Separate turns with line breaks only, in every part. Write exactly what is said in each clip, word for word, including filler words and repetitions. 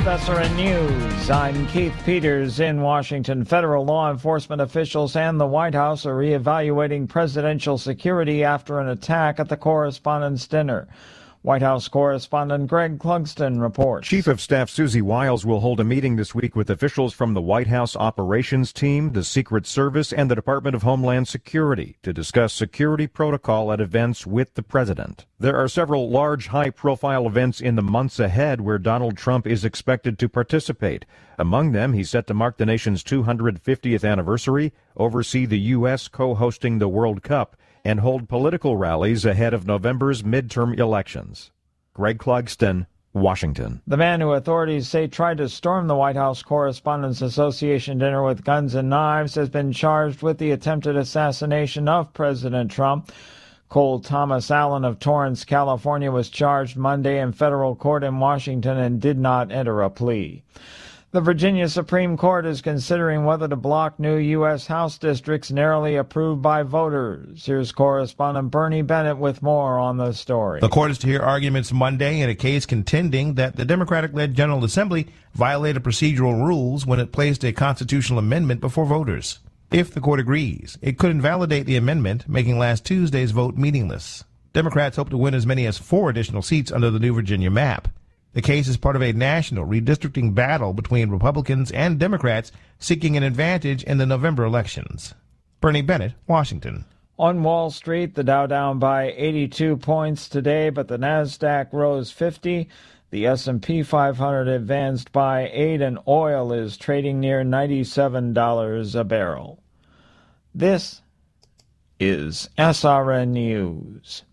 with S R N News. I'm Keith Peters in Washington. Federal law enforcement officials and the White House are reevaluating presidential security after an attack at the Correspondents' Dinner. White House correspondent Greg Clugston reports.
Chief of Staff Susie Wiles will hold a meeting this week with officials from the White House operations team, the Secret Service, and the Department of Homeland Security to discuss security protocol at events with the president. There are several large, high-profile events in the months ahead where Donald Trump is expected to participate. Among them, he's set to mark the nation's two hundred fiftieth anniversary, oversee the U S co-hosting the World Cup, and hold political rallies ahead of November's midterm elections. Greg Clugston, Washington.
The man who authorities say tried to storm the White House Correspondents' Association dinner with guns and knives has been charged with the attempted assassination of President Trump. Cole Thomas Allen of Torrance, California, was charged Monday in federal court in Washington and did not enter a plea. The Virginia Supreme Court is considering whether to block new U S House districts narrowly approved by voters. Here's correspondent Bernie Bennett with more on the story.
The court is to hear arguments Monday in a case contending that the Democratic-led General Assembly violated procedural rules when it placed a constitutional amendment before voters. If the court agrees, it could invalidate the amendment, making last Tuesday's vote meaningless. Democrats hope to win as many as four additional seats under the new Virginia map. The case is part of a national redistricting battle between Republicans and Democrats seeking an advantage in the November elections. Bernie Bennett, Washington.
On Wall Street, the Dow down by eighty-two points today, but the Nasdaq rose fifty. The S and P five hundred advanced by eight, and oil is trading near ninety-seven dollars a barrel. This is S R N News.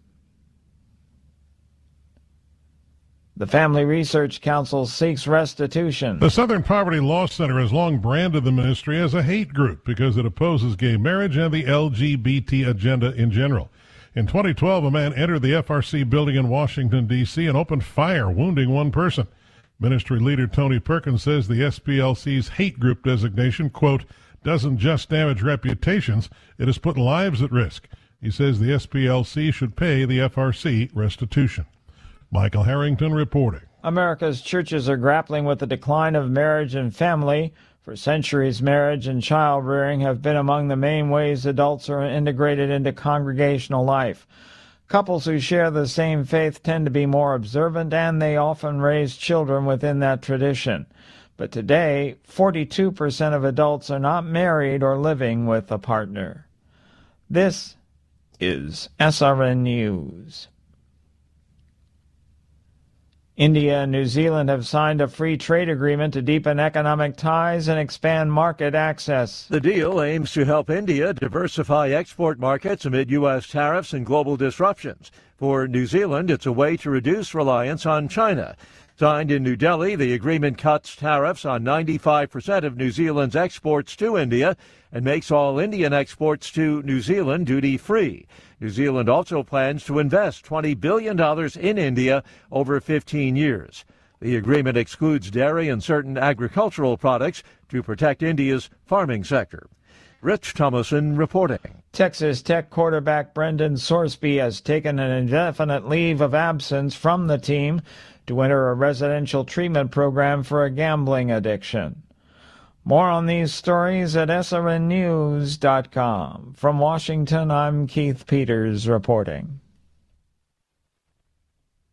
The Family Research Council seeks restitution.
The Southern Poverty Law Center has long branded the ministry as a hate group because it opposes gay marriage and the L G B T agenda in general. In twenty twelve, a man entered the F R C building in Washington, D C and opened fire, wounding one person. Ministry leader Tony Perkins says the S P L C's hate group designation, quote, doesn't just damage reputations, it has put lives at risk. He says the S P L C should pay the F R C restitution. Michael Harrington reporting.
America's churches are grappling with the decline of marriage and family. For centuries, marriage and child rearing have been among the main ways adults are integrated into congregational life. Couples who share the same faith tend to be more observant, and they often raise children within that tradition. But today, forty-two percent of adults are not married or living with a partner. This is S R N News. India and New Zealand have signed a free trade agreement to deepen economic ties and expand market access.
The deal aims to help India diversify export markets amid U S tariffs and global disruptions. For New Zealand, it's a way to reduce reliance on China. Signed in New Delhi, the agreement cuts tariffs on ninety-five percent of New Zealand's exports to India and makes all Indian exports to New Zealand duty-free. New Zealand also plans to invest twenty billion dollars in India over fifteen years. The agreement excludes dairy and certain agricultural products to protect India's farming sector. Rich Thomason reporting.
Texas Tech quarterback Brendan Sorsby has taken an indefinite leave of absence from the team to enter a residential treatment program for a gambling addiction. More on these stories at S R N news dot com. From Washington, I'm Keith Peters reporting.